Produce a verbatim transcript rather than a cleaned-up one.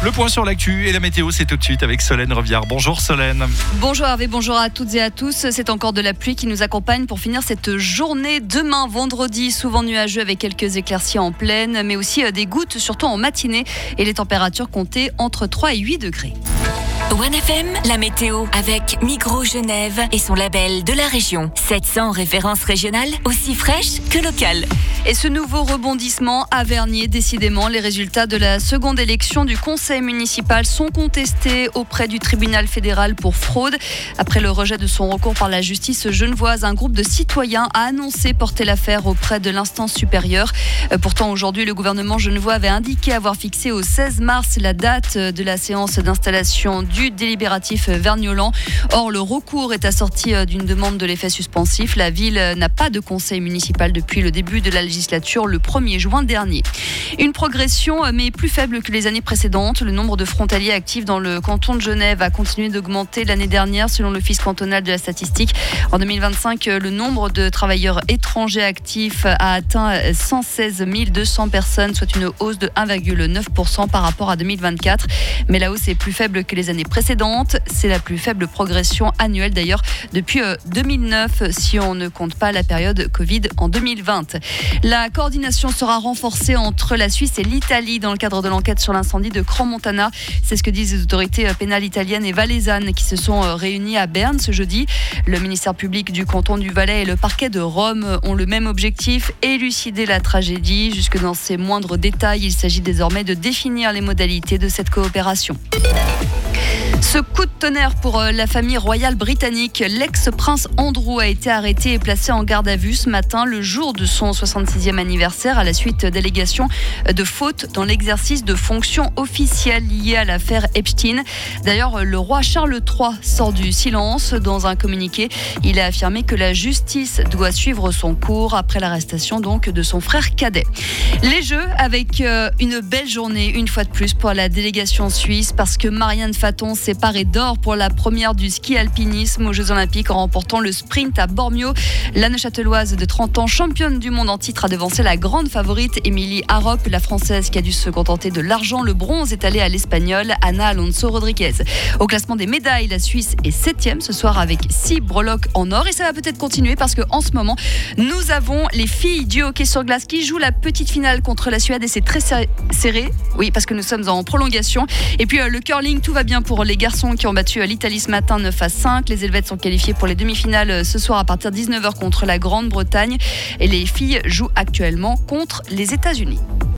Le point sur l'actu et la météo, c'est tout de suite avec Solène Reviard. Bonjour Solène. Bonjour Hervé, bonjour à toutes et à tous. C'est encore de la pluie qui nous accompagne pour finir cette journée. Demain, vendredi, souvent nuageux avec quelques éclaircies en plaine, mais aussi des gouttes, surtout en matinée. Et les températures comptaient entre trois et huit degrés. One F M, la météo avec Migros Genève et son label de la région. sept cents références régionales, aussi fraîches que locales. Et ce nouveau rebondissement à Vernier, décidément, les résultats de la seconde élection du conseil municipal sont contestés auprès du tribunal fédéral pour fraude. Après le rejet de son recours par la justice genevoise, un groupe de citoyens a annoncé porter l'affaire auprès de l'instance supérieure. Pourtant, aujourd'hui, le gouvernement genevois avait indiqué avoir fixé au seize mars la date de la séance d'installation du délibératif Verniolan. Or, le recours est assorti d'une demande de l'effet suspensif. La ville n'a pas de conseil municipal depuis le début de la législature, le premier juin dernier. Une progression, mais plus faible que les années précédentes. Le nombre de frontaliers actifs dans le canton de Genève a continué d'augmenter l'année dernière, selon l'Office cantonal de la statistique. En deux mille vingt-cinq, le nombre de travailleurs étrangers actifs a atteint cent seize mille deux cents personnes, soit une hausse de un virgule neuf pour cent par rapport à deux mille vingt-quatre. Mais la hausse est plus faible que les années précédentes. C'est la plus faible progression annuelle d'ailleurs depuis deux mille neuf, si on ne compte pas la période Covid en deux mille vingt. La coordination sera renforcée entre la Suisse et l'Italie dans le cadre de l'enquête sur l'incendie de Crans-Montana. C'est ce que disent les autorités pénales italiennes et valaisannes qui se sont réunies à Berne ce jeudi. Le ministère public du canton du Valais et le parquet de Rome ont le même objectif, élucider la tragédie. Jusque dans ses moindres détails, il s'agit désormais de définir les modalités de cette coopération. Ce coup de tonnerre pour la famille royale britannique. L'ex-prince Andrew a été arrêté et placé en garde à vue ce matin, le jour de son soixante-sixième anniversaire, à la suite d'allégations de faute dans l'exercice de fonctions officielles liées à l'affaire Epstein. D'ailleurs, le roi Charles trois sort du silence. Dans un communiqué, il a affirmé que la justice doit suivre son cours après l'arrestation donc de son frère cadet. Les Jeux avec une belle journée, une fois de plus, pour la délégation suisse, parce que Marianne Faton s'est parée d'or pour la première du ski alpinisme aux Jeux Olympiques en remportant le sprint à Bormio. La Neuchâteloise de trente ans, championne du monde en titre, a devancé la grande favorite Émilie Harrop, la Française qui a dû se contenter de l'argent. Le bronze est allé à l'Espagnole Ana Alonso Rodriguez. Au classement des médailles, la Suisse est septième ce soir avec six breloques en or, et ça va peut-être continuer parce qu'en ce moment, nous avons les filles du hockey sur glace qui jouent la petite finale contre la Suède et c'est très serré. Oui, parce que nous sommes en prolongation. Et puis le curling, tout va bien pour les garçons qui ont battu l'Italie ce matin neuf à cinq. Les Helvètes sont qualifiés pour les demi-finales ce soir à partir de dix-neuf heures contre la Grande-Bretagne. Et les filles jouent actuellement contre les États-Unis.